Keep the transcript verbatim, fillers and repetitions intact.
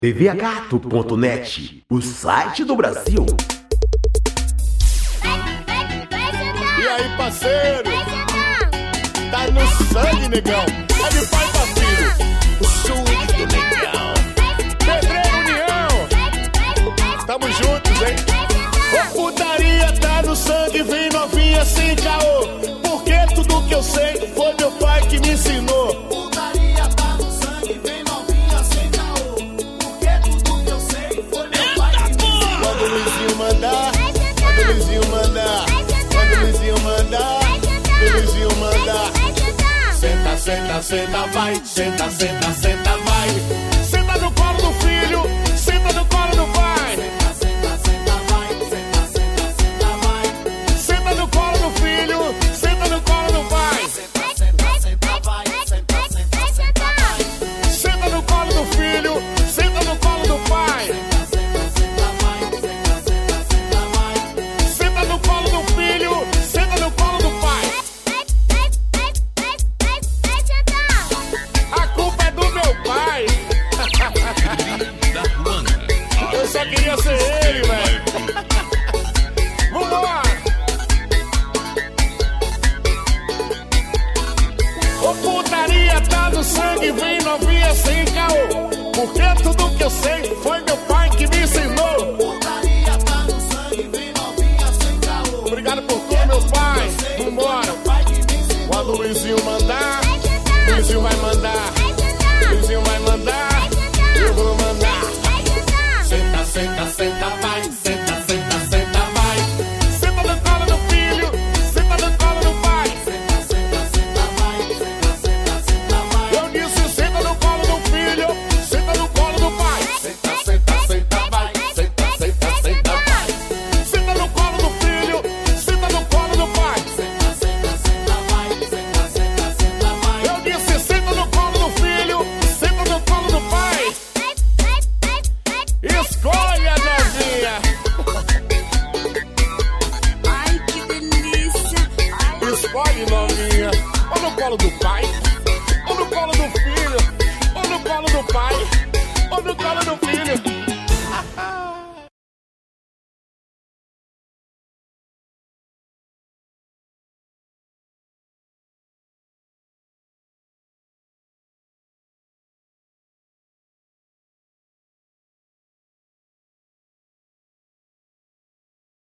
T V gato ponto net, o site do Brasil. E aí, parceiro? Tá no sangue, negão. É de pai pra filho. O swing do negão. Pedreiro União. Tamo juntos, hein? A putaria tá no sangue, vem novinha sem caô. Porque tudo que eu sei foi meu pai que me ensinou. Putaria tá no sangue, vem novinha sem caô. Porque tudo que eu sei foi meu pai que me ensinou. Quando o Luizinho mandar, quando o Luizinho mandar, quando o Luizinho mandar, o Luizinho mandar. Senta, senta, senta, vai. Senta, senta, senta, vai. Senta no colo do filho, senta no colo do pai. Senta, senta, senta, vai. Senta, senta, senta, vai. Senta no colo do filho, senta no colo do pai. Senta, senta, senta, vai. Senta, senta, senta, vai. Senta no colo do filho, senta no colo do pai. Senta, senta, senta, vai. Senta, senta, senta, vai. Senta no colo do filho, senta no colo do pai. A culpa é do meu pai. Eu só queria ser ele, velho. Vambora! Ô putaria tá no sangue, vem novinha sem caô. Porque tudo que eu sei foi meu pai que me ensinou. Putaria tá no sangue, vem novinha sem caô. Obrigado por tudo, meu pai. Vambora! Quando o Luizinho mandar, o Luizinho vai mandar. O Luizinho vai mandar, eu vou mandar. Senta, senta, senta, vai. Senta, senta, senta, vai. Senta no colo do filho, senta no colo do pai. Senta, senta, senta, vai. Senta, senta, senta, vai. Eu disse senta no colo do filho, senta no colo do pai. Senta, senta, senta, vai. Senta, senta, senta, vai. Senta no colo do filho, senta no colo do pai. Senta, senta, senta, vai. Senta, senta, senta, vai. Eu disse senta no colo do filho, senta no colo do pai. Escolha, novinha. Ai, que delícia. Ai, Escolhe, novinha. Ou no colo do pai,